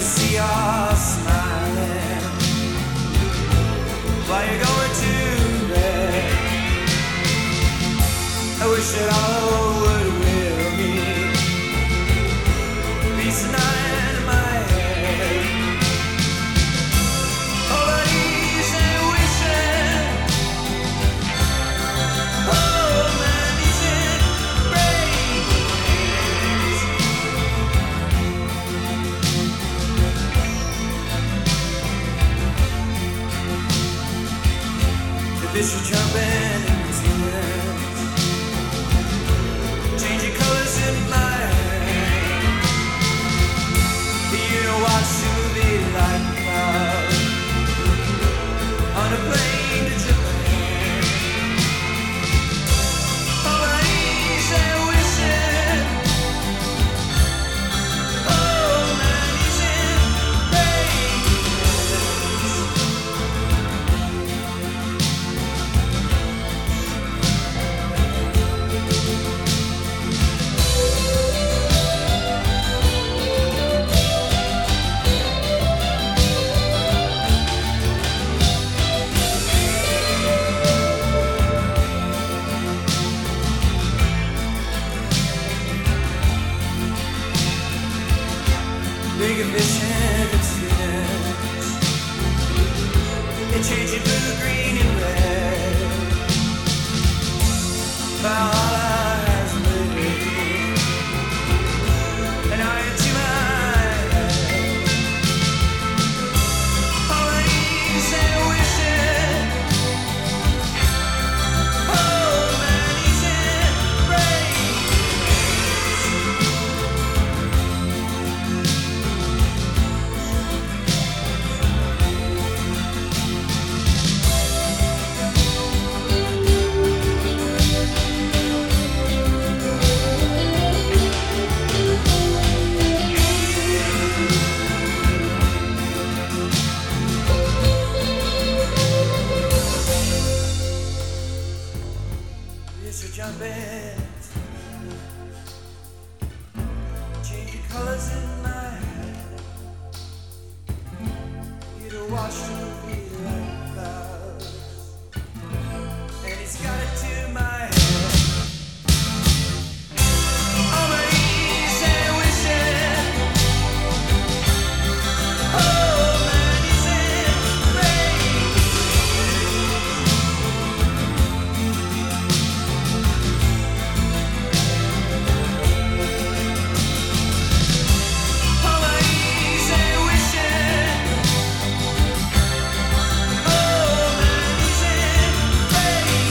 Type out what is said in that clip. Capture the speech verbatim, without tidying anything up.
to see her smiling while you're going to bed. I wish that all would will me peace and night in my head. Oh, but easy wishing. Oh, man, easy praise. The fish are jumping in the tears, changing colors in my head. You know watch the movie like cloud on a plane to Japan. All I easy wishing. Oh man, easy big ambition, it's yours. They change it blue, green, and red. Valhalla has lived, and I into my head. All I need is a wishing. Oh man, he's in rain. Yes, you're jumping, changing colors in my head. You don't watch the movie like clouds, and it's got it to my head. All my easy wishing. Oh man, he's in rain. All I easy wishing. Oh man, he's in rain.